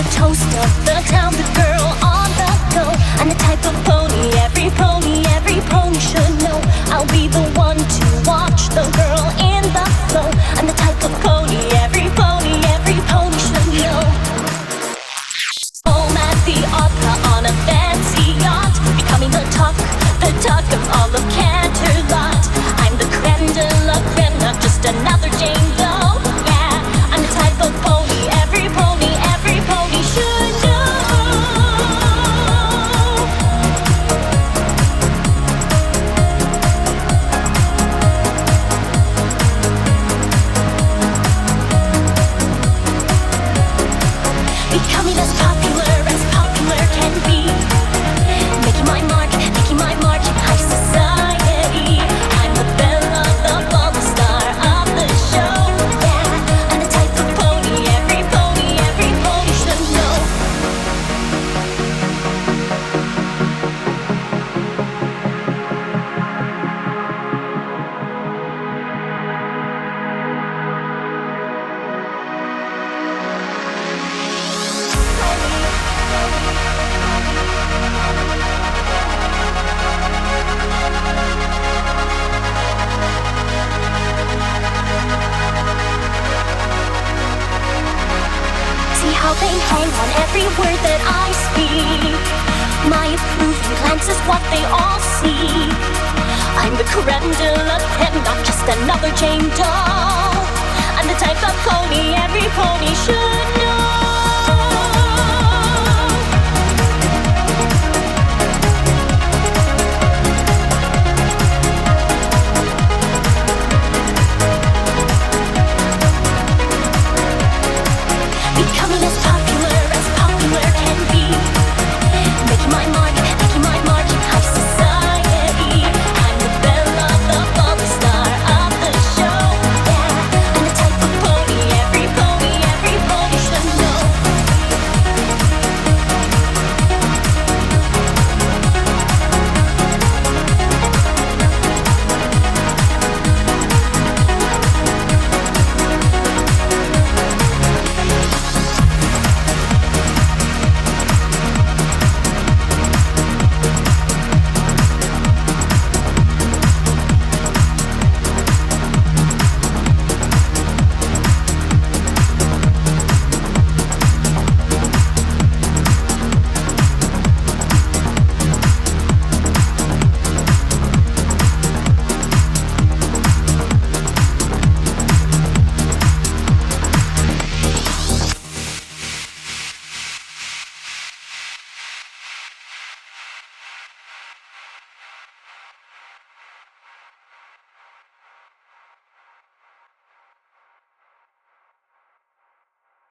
the toast of the town, the girl on the go. I'm the type of pony every pony should know. I'll be the one to watch the girl in the flow. I'm the type of pony every pony should know. Home at the opera on a fancy yacht, becoming the talk of all of Canterlot. I'm the creme de la creme, not just another Jane Doe. Yeah, I'm the type of pony every pony should know. Becoming as popular can be. Making my mark in high society. I'm the belle of the ball, the star of the show. Yeah, I'm the type of pony every pony should know. See how they hang on every word that I speak. My approving glance is what they all see. I'm the creme de la creme, not just another Jane Doe. I'm the type of pony